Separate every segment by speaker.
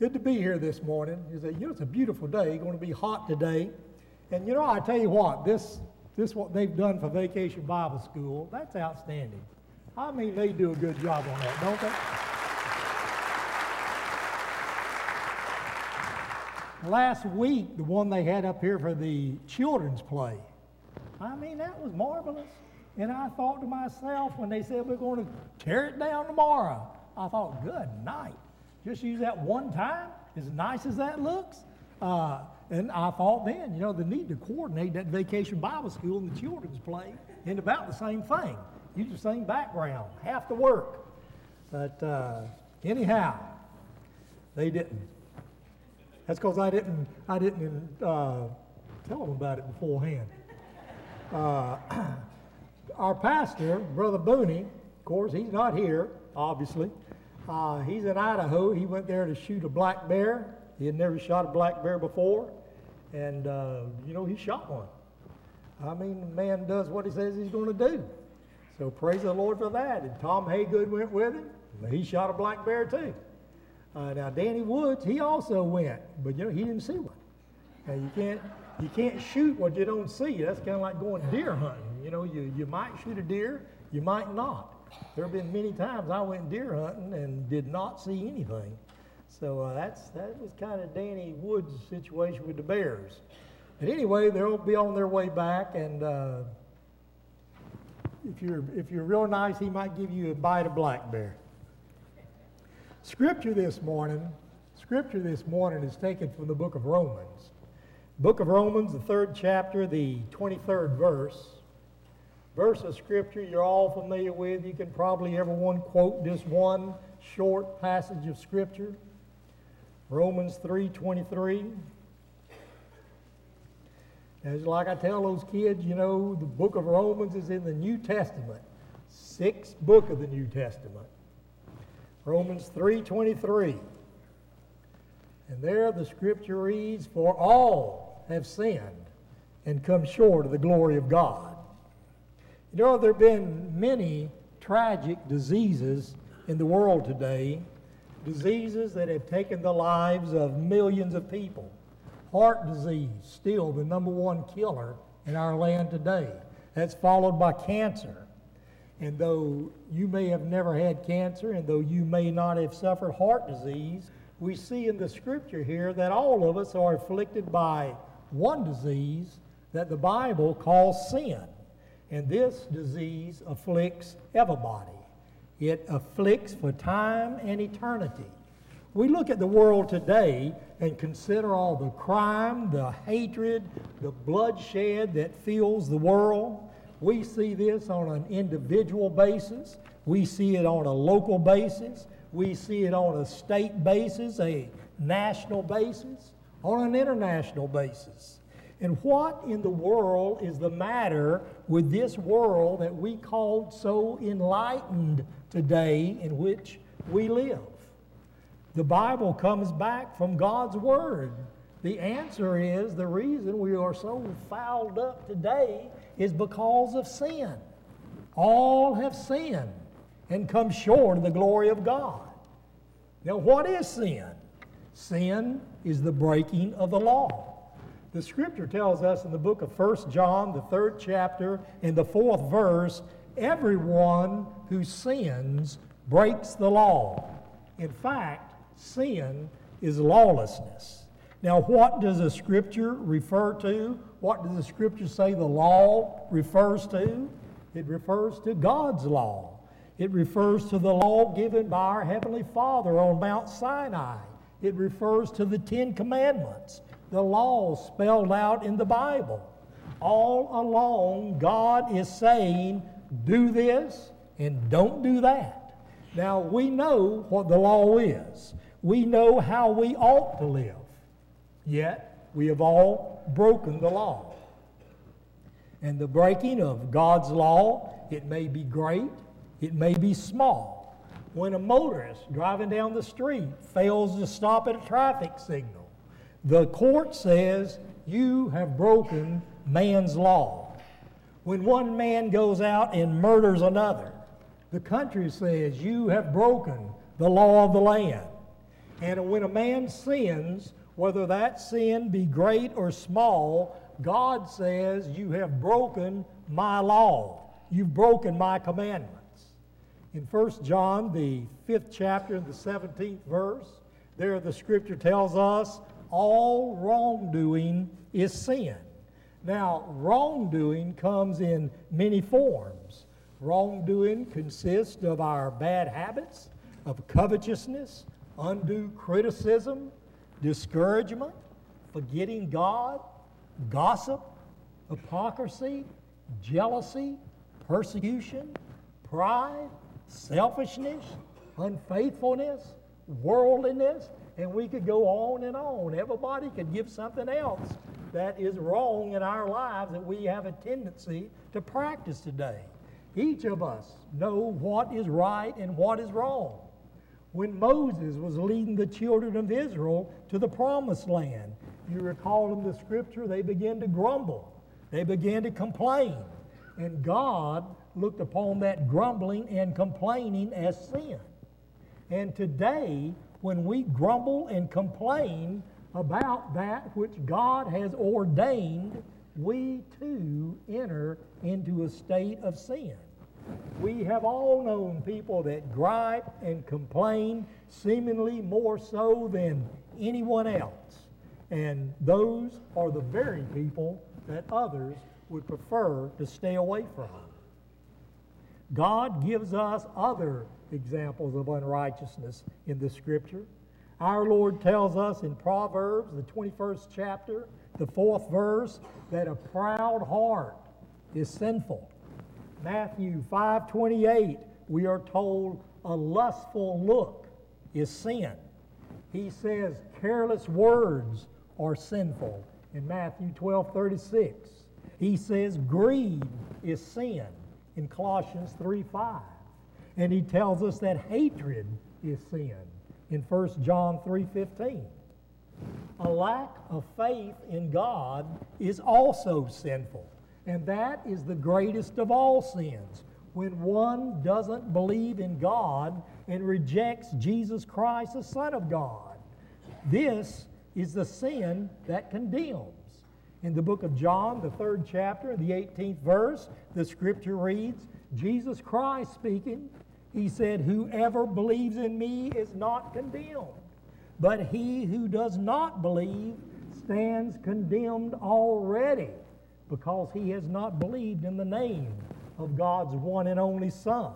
Speaker 1: Good to be here this morning. It's a beautiful day. It's going to be hot today. And I tell you what, this what they've done for Vacation Bible School, that's outstanding. I mean, they do a good job on that, don't they? Last week, the one they had up here for the children's play, I mean, that was marvelous. And I thought to myself, when they said we're going to tear it down tomorrow, I thought, good night. Just use that one time, as nice as that looks. And I thought then, the need to coordinate that Vacation Bible School and the children's play into about the same thing. Use the same background, half the work. But anyhow, they didn't. That's because I didn't tell them about it beforehand. Our pastor, Brother Booney, of course, he's not here, obviously. He's in Idaho. He went there to shoot a black bear. He had never shot a black bear before. And, he shot one. I mean, the man does what he says he's going to do. So praise the Lord for that. And Tom Haygood went with him. He shot a black bear too. Now, Danny Woods, he also went. But, he didn't see one. Now, you can't shoot what you don't see. That's kind of like going deer hunting. You might shoot a deer, you might not. There have been many times I went deer hunting and did not see anything. So that was kind of Danny Woods' situation with the bears. But anyway, they'll be on their way back, and if you're real nice, he might give you a bite of black bear. Scripture this morning is taken from the book of Romans. Book of Romans, the 3rd chapter, the 23rd verse. Verse of Scripture you're all familiar with. You can probably, everyone, quote this one short passage of Scripture. Romans 3:23. As like I tell those kids, the book of Romans is in the New Testament. 6th book of the New Testament. Romans 3:23. And there the Scripture reads, "For all have sinned and come short of the glory of God." There have been many tragic diseases in the world today, diseases that have taken the lives of millions of people. Heart disease, still the number one killer in our land today. That's followed by cancer. And though you may have never had cancer, and though you may not have suffered heart disease, we see in the Scripture here that all of us are afflicted by one disease that the Bible calls sin. And this disease afflicts everybody. It afflicts for time and eternity. We look at the world today and consider all the crime, the hatred, the bloodshed that fills the world. We see this on an individual basis. We see it on a local basis. We see it on a state basis, a national basis, on an international basis. And what in the world is the matter with this world that we call so enlightened today in which we live? The Bible comes back from God's Word. The answer is the reason we are so fouled up today is because of sin. All have sinned and come short of the glory of God. Now, what is sin? Sin is the breaking of the law. The Scripture tells us in the book of 1 John, the 3rd chapter, in the 4th verse, everyone who sins breaks the law. In fact, sin is lawlessness. Now, what does the Scripture refer to? What does the Scripture say the law refers to? It refers to God's law. It refers to the law given by our Heavenly Father on Mount Sinai. It refers to the 10 Commandments, the laws spelled out in the Bible. All along, God is saying, do this and don't do that. Now, we know what the law is. We know how we ought to live. Yet, we have all broken the law. And the breaking of God's law, it may be great, it may be small. When a motorist driving down the street fails to stop at a traffic signal, the court says, you have broken man's law. When one man goes out and murders another, the country says, you have broken the law of the land. And when a man sins, whether that sin be great or small, God says, you have broken my law. You've broken my commandments. In 1 John, the 5th chapter, and the 17th verse, there the Scripture tells us, all wrongdoing is sin. Now, wrongdoing comes in many forms. Wrongdoing consists of our bad habits, of covetousness, undue criticism, discouragement, forgetting God, gossip, hypocrisy, jealousy, persecution, pride, selfishness, unfaithfulness, worldliness, and we could go on and on. Everybody could give something else that is wrong in our lives that we have a tendency to practice today. Each of us know what is right and what is wrong. When Moses was leading the children of Israel to the promised land, you recall in the Scripture, they began to grumble. They began to complain. And God looked upon that grumbling and complaining as sin. And today, when we grumble and complain about that which God has ordained, we too enter into a state of sin. We have all known people that gripe and complain seemingly more so than anyone else. And those are the very people that others would prefer to stay away from. God gives us other examples of unrighteousness in the Scripture. Our Lord tells us in Proverbs, the 21st chapter, the 4th verse, that a proud heart is sinful. Matthew 5:28, we are told a lustful look is sin. He says careless words are sinful in Matthew 12:36. He says greed is sin in Colossians 3:5. And he tells us that hatred is sin in 1 John 3:15. A lack of faith in God is also sinful. And that is the greatest of all sins, when one doesn't believe in God and rejects Jesus Christ, the Son of God. This is the sin that condemns. In the book of John, the 3rd chapter, the 18th verse, the Scripture reads, Jesus Christ speaking, he said, whoever believes in me is not condemned, but he who does not believe stands condemned already, because he has not believed in the name of God's one and only Son.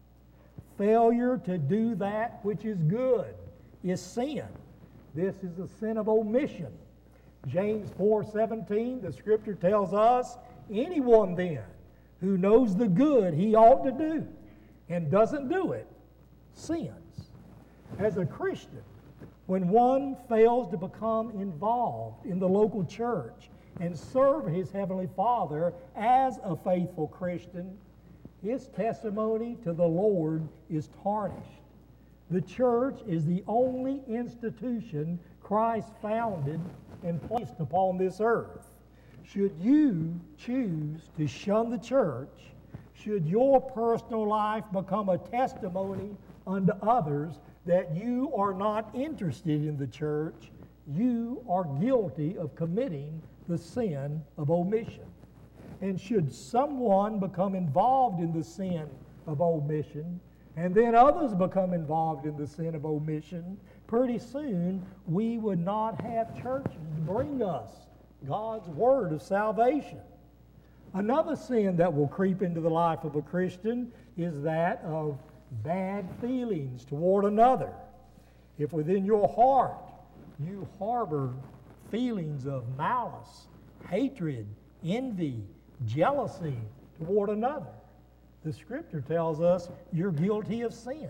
Speaker 1: Failure to do that which is good is sin. This is the sin of omission. James 4:17, the Scripture tells us, anyone then who knows the good he ought to do and doesn't do it, sins. As a Christian, when one fails to become involved in the local church and serve his Heavenly Father as a faithful Christian, his testimony to the Lord is tarnished. The church is the only institution Christ founded and placed upon this earth. Should you choose to shun the church, should your personal life become a testimony unto others that you are not interested in the church, you are guilty of committing the sin of omission. And should someone become involved in the sin of omission, and then others become involved in the sin of omission, pretty soon we would not have churches to bring us God's word of salvation. Another sin that will creep into the life of a Christian is that of bad feelings toward another. If within your heart you harbor feelings of malice, hatred, envy, jealousy toward another, the Scripture tells us you're guilty of sin.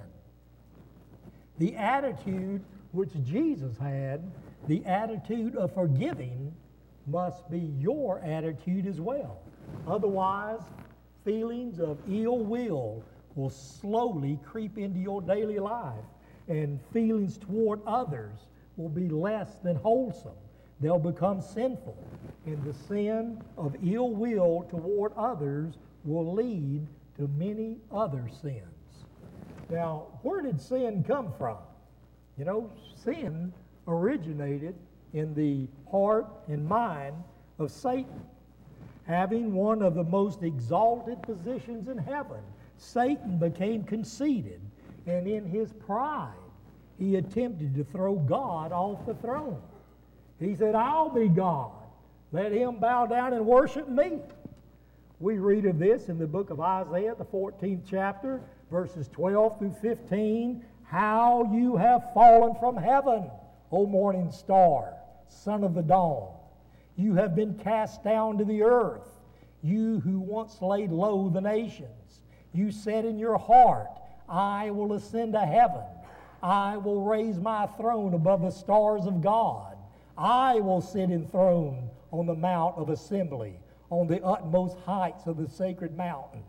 Speaker 1: The attitude which Jesus had, the attitude of forgiving, must be your attitude as well. Otherwise, feelings of ill will slowly creep into your daily life, and feelings toward others will be less than wholesome. They'll become sinful, and the sin of ill will toward others will lead to many other sins. Now, where did sin come from? You know, sin originated in the heart and mind of Satan. Having one of the most exalted positions in heaven, Satan became conceited, and in his pride, he attempted to throw God off the throne. He said, I'll be God. Let him bow down and worship me. We read of this in the book of Isaiah, the 14th chapter, verses 12 through 15. How you have fallen from heaven, O morning star, son of the dawn. You have been cast down to the earth, you who once laid low the nations. You said in your heart, I will ascend to heaven. I will raise my throne above the stars of God. I will sit enthroned on the mount of assembly, on the utmost heights of the sacred mountain.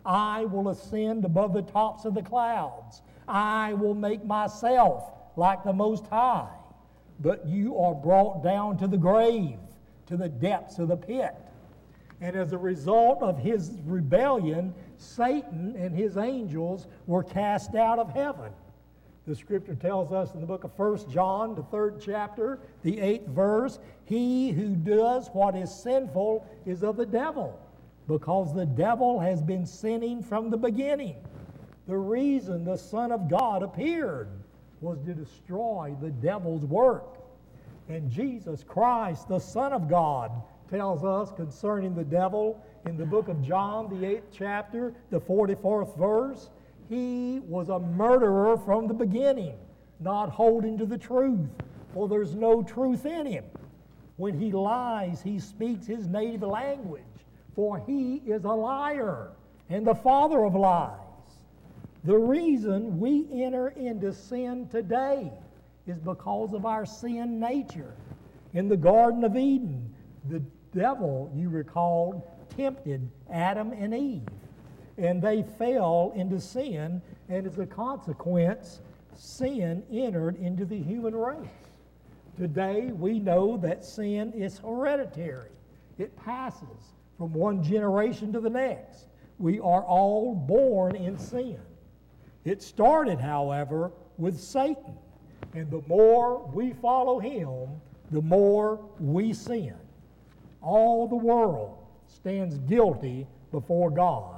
Speaker 1: I will ascend above the tops of the clouds. I will make myself like the Most High. But you are brought down to the grave, to the depths of the pit. And as a result of his rebellion, Satan and his angels were cast out of heaven. The scripture tells us in the book of 1 John, the 3rd chapter, the 8th verse, he who does what is sinful is of the devil, because the devil has been sinning from the beginning. The reason the Son of God appeared was to destroy the devil's work. And Jesus Christ, the Son of God, tells us concerning the devil in the book of John, the 8th chapter, the 44th verse, he was a murderer from the beginning, not holding to the truth, for there's no truth in him. When he lies, he speaks his native language, for he is a liar and the father of lies. The reason we enter into sin today is because of our sin nature. In the Garden of Eden, the devil, you recall, tempted Adam and Eve. And they fell into sin, and as a consequence, sin entered into the human race. Today, we know that sin is hereditary. It passes from one generation to the next. We are all born in sin. It started, however, with Satan. And the more we follow him, the more we sin. All the world stands guilty before God.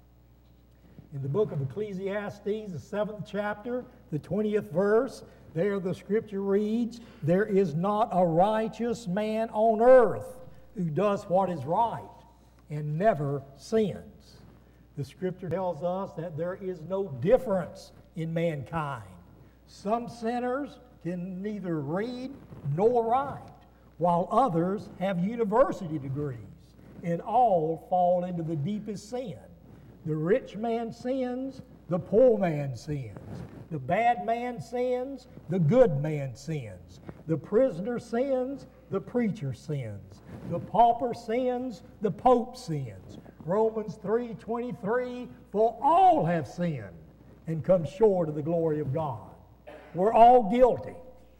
Speaker 1: In the book of Ecclesiastes, the 7th chapter, the 20th verse, there the scripture reads, there is not a righteous man on earth who does what is right and never sins. The scripture tells us that there is no difference in mankind. Some sinners can neither read nor write, while others have university degrees, and all fall into the deepest sin. The rich man sins, the poor man sins. The bad man sins, the good man sins. The prisoner sins, the preacher sins. The pauper sins, the pope sins. Romans 3:23, for all have sinned and come short of the glory of God. We're all guilty.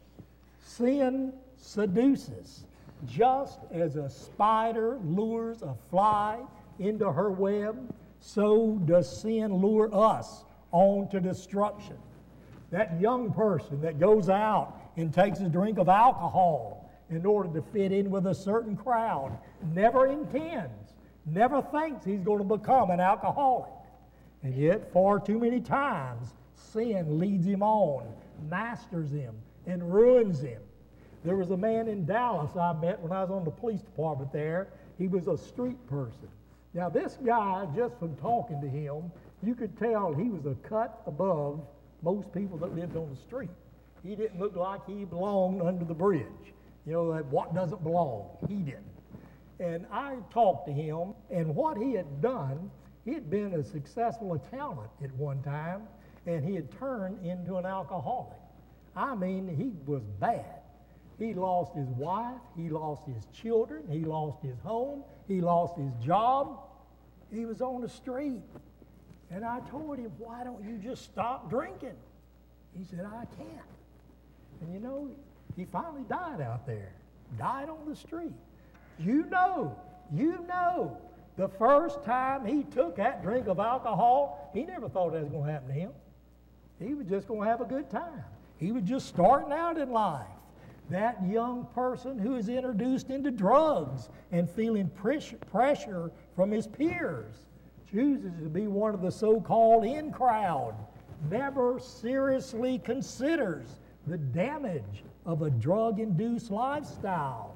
Speaker 1: Sin seduces, just as a spider lures a fly into her web, so does sin lure us on to destruction. That young person that goes out and takes a drink of alcohol in order to fit in with a certain crowd never intends, never thinks he's going to become an alcoholic. And yet, far too many times, sin leads him on, masters him, and ruins him. There was a man in Dallas I met when I was on the police department there. He was a street person. Now, this guy, just from talking to him, you could tell he was a cut above most people that lived on the street. He didn't look like he belonged under the bridge. You know, that what doesn't belong, he didn't. And I talked to him, and what he had done, he had been a successful accountant at one time, and he had turned into an alcoholic. I mean, he was bad. He lost his wife, he lost his children, he lost his home, he lost his job. He was on the street. And I told him, why don't you just stop drinking? He said, I can't. And you know, he finally died out there. Died on the street. You know, the first time he took that drink of alcohol, he never thought that was going to happen to him. He was just going to have a good time. He was just starting out in life. That young person who is introduced into drugs and feeling pressure from his peers chooses to be one of the so-called in crowd, never seriously considers the damage of a drug-induced lifestyle.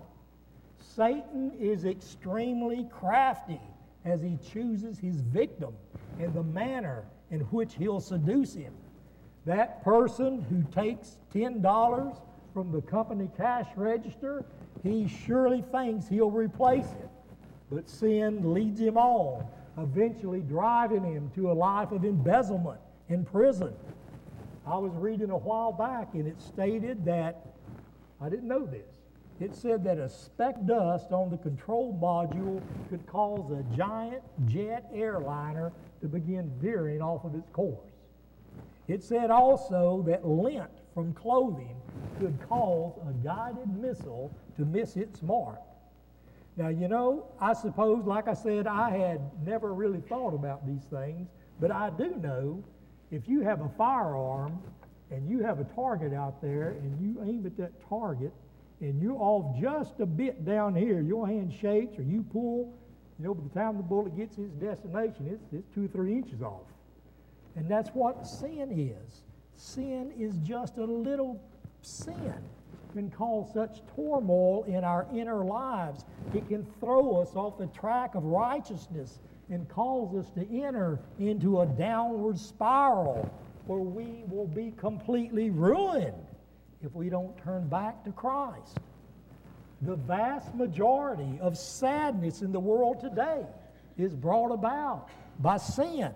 Speaker 1: Satan is extremely crafty as he chooses his victim and the manner in which he'll seduce him. That person who takes $10 from the company cash register, he surely thinks he'll replace it. But sin leads him on, eventually driving him to a life of embezzlement in prison. I was reading a while back, and it stated that, I didn't know this, it said that a speck dust on the control module could cause a giant jet airliner to begin veering off of its course. It said also that lint from clothing could cause a guided missile to miss its mark. Now, you know, I suppose, like I said, I had never really thought about these things, but I do know if you have a firearm and you have a target out there and you aim at that target and you're off just a bit down here, your hand shakes or you pull, you know, by the time the bullet gets its destination, it's 2 or 3 inches off. And that's what sin is. Sin is just a little sin. Can cause such turmoil in our inner lives. It can throw us off the track of righteousness and cause us to enter into a downward spiral where we will be completely ruined if we don't turn back to Christ. The vast majority of sadness in the world today is brought about by sin.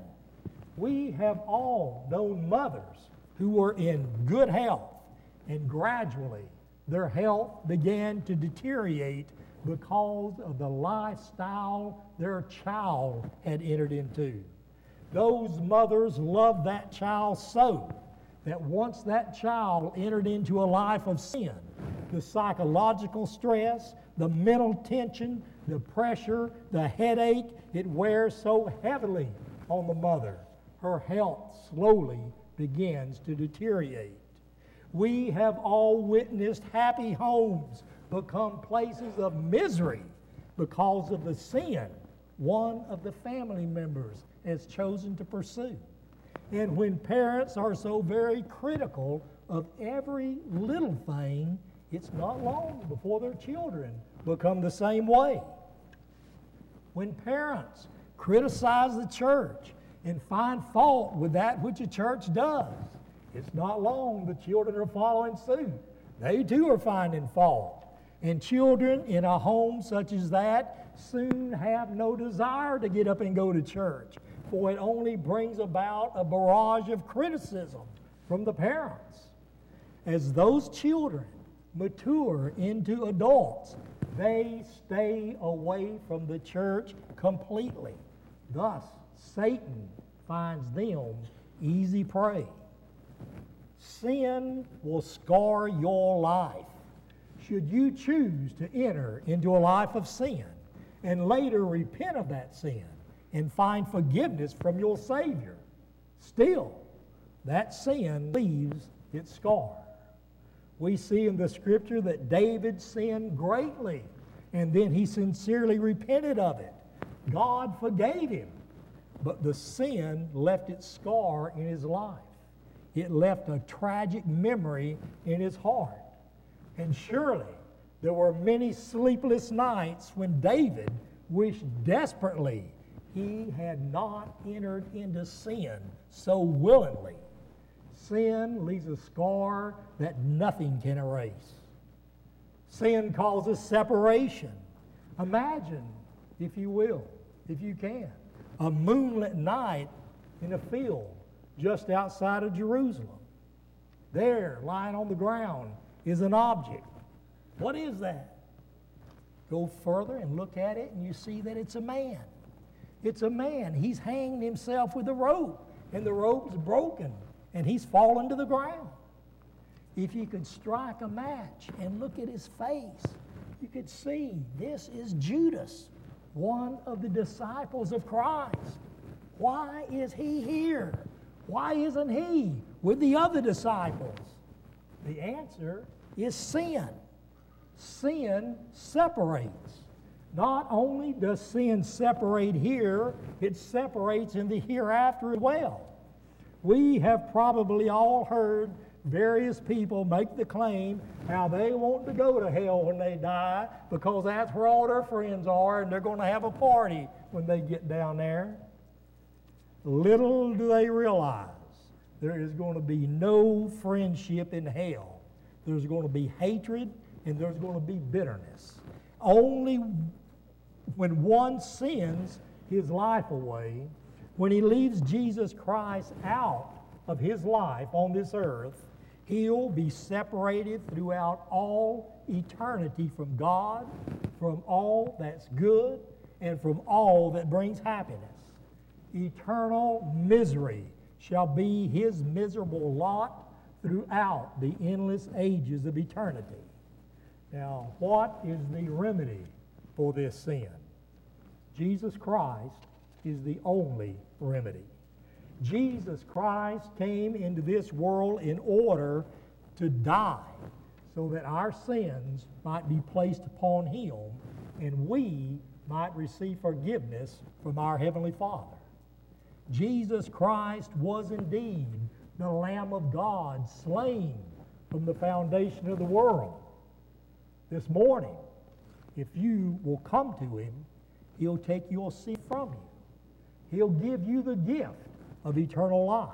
Speaker 1: We have all known mothers who were in good health, and gradually their health began to deteriorate because of the lifestyle their child had entered into. Those mothers loved that child so that once that child entered into a life of sin, the psychological stress, the mental tension, the pressure, the headache, it wears so heavily on the mother. Her health slowly begins to deteriorate. We have all witnessed happy homes become places of misery because of the sin one of the family members has chosen to pursue. And when parents are so very critical of every little thing, it's not long before their children become the same way. When parents criticize the church and find fault with that which a church does, it's not long the children are following suit. They too are finding fault. And children in a home such as that soon have no desire to get up and go to church, for it only brings about a barrage of criticism from the parents. As those children mature into adults, they stay away from the church completely. Thus, Satan finds them easy prey. Sin will scar your life. Should you choose to enter into a life of sin and later repent of that sin and find forgiveness from your Savior, still, that sin leaves its scar. We see in the Scripture that David sinned greatly, and then he sincerely repented of it. God forgave him, but the sin left its scar in his life. It left a tragic memory in his heart. And surely there were many sleepless nights when David wished desperately he had not entered into sin so willingly. Sin leaves a scar that nothing can erase. Sin causes separation. Imagine, if you will, if you can, a moonlit night in a field just outside of Jerusalem. There, lying on the ground, is an object. What is that? Go further and look at it, and you see that it's a man. It's a man. He's hanged himself with a rope, and the rope's broken, and he's fallen to the ground. If you could strike a match and look at his face, you could see this is Judas, one of the disciples of Christ. Why is he here? Why isn't he with the other disciples? The answer is sin. Sin separates. Not only does sin separate here, it separates in the hereafter as well. We have probably all heard various people make the claim how they want to go to hell when they die because that's where all their friends are and they're going to have a party when they get down there. Little do they realize there is going to be no friendship in hell. There's going to be hatred and there's going to be bitterness. Only when one sins his life away, when he leaves Jesus Christ out of his life on this earth, he'll be separated throughout all eternity from God, from all that's good, and from all that brings happiness. Eternal misery shall be his miserable lot throughout the endless ages of eternity. Now, what is the remedy for this sin? Jesus Christ is the only remedy. Jesus Christ came into this world in order to die so that our sins might be placed upon him and we might receive forgiveness from our Heavenly Father. Jesus Christ was indeed the Lamb of God slain from the foundation of the world. This morning, if you will come to him, he'll take your sin from you. He'll give you the gift of eternal life.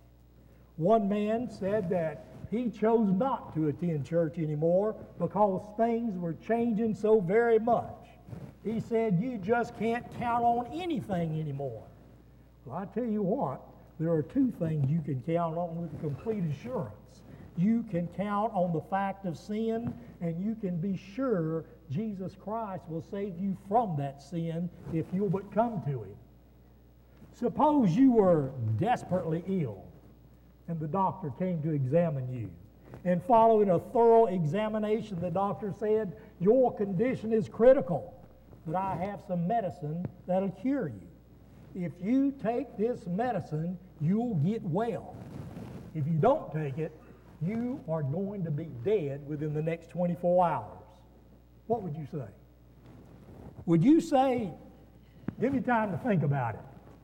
Speaker 1: One man said that he chose not to attend church anymore because things were changing so very much. He said, you just can't count on anything anymore. Well, I tell you what, there are two things you can count on with complete assurance. You can count on the fact of sin, and you can be sure Jesus Christ will save you from that sin if you'll but come to him. Suppose you were desperately ill, and the doctor came to examine you. And following a thorough examination, the doctor said, your condition is critical, but I have some medicine that'll cure you. If you take this medicine, you'll get well. If you don't take it, you are going to be dead within the next 24 hours. What would you say? Would you say, give me time to think about it?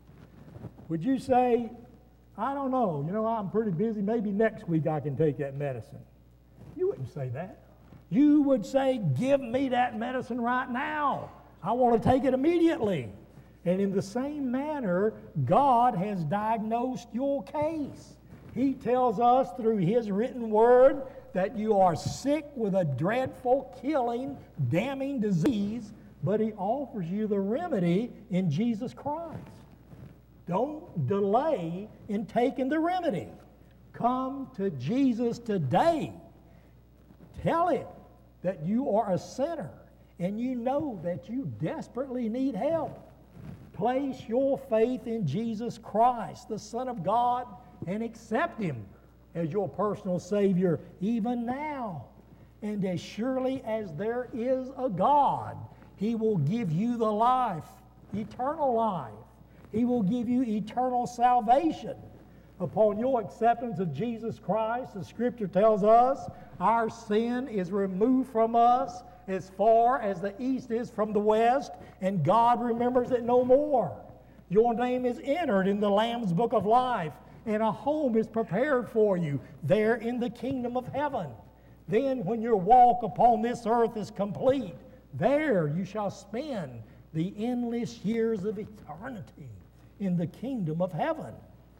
Speaker 1: Would you say, I don't know, I'm pretty busy, maybe next week I can take that medicine? You wouldn't say that. You would say, give me that medicine right now. I want to take it immediately. And in the same manner, God has diagnosed your case. He tells us through his written word that you are sick with a dreadful, killing, damning disease, but he offers you the remedy in Jesus Christ. Don't delay in taking the remedy. Come to Jesus today. Tell him that you are a sinner and you know that you desperately need help. Place your faith in Jesus Christ, the Son of God, and accept him as your personal Savior even now. And as surely as there is a God, he will give you the life, eternal life. He will give you eternal salvation. Upon your acceptance of Jesus Christ, the Scripture tells us, our sin is removed from us as far as the east is from the west, and God remembers it no more. Your name is entered in the Lamb's Book of Life, and a home is prepared for you there in the kingdom of heaven. Then when your walk upon this earth is complete, there you shall spend the endless years of eternity in the kingdom of heaven.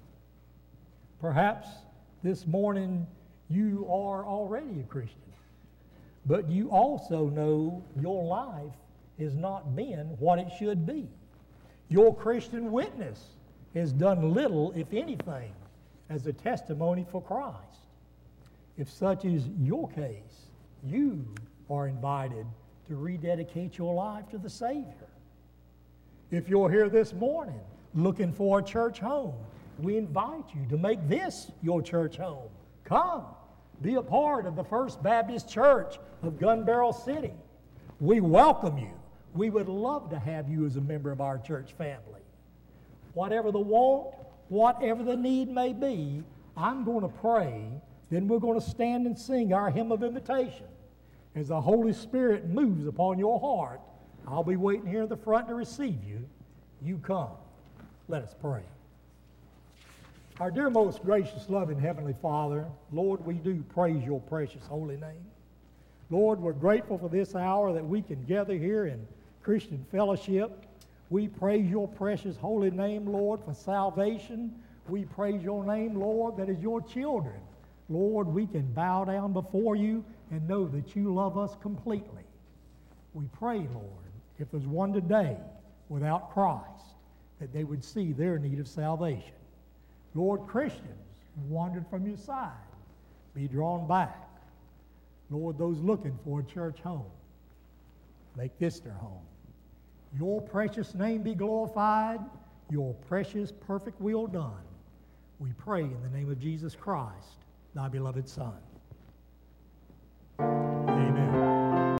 Speaker 1: Perhaps this morning you are already a Christian, but you also know your life has not been what it should be. Your Christian witness has done little, if anything, as a testimony for Christ. If such is your case, you are invited to rededicate your life to the Savior. If you're here this morning looking for a church home, we invite you to make this your church home. Come, be a part of the First Baptist Church of Gun Barrel City. We welcome you. We would love to have you as a member of our church family. Whatever the want, whatever the need may be, I'm going to pray Then we're going to stand and sing our hymn of invitation. As the Holy Spirit moves upon your heart, I'll be waiting here in the front to receive you. You come. Let us pray. Our dear, most gracious, loving Heavenly Father, Lord, we do praise your precious holy name. Lord, we're grateful for this hour that we can gather here in Christian fellowship. We praise your precious holy name, Lord, for salvation. We praise your name, Lord, that as your children, Lord, we can bow down before you and know that you love us completely. We pray, Lord, if there's one today without Christ, that they would see their need of salvation. Lord, Christians who wandered from your side, be drawn back. Lord, those looking for a church home, make this their home. Your precious name be glorified, your precious, perfect will done. We pray in the name of Jesus Christ, thy beloved Son.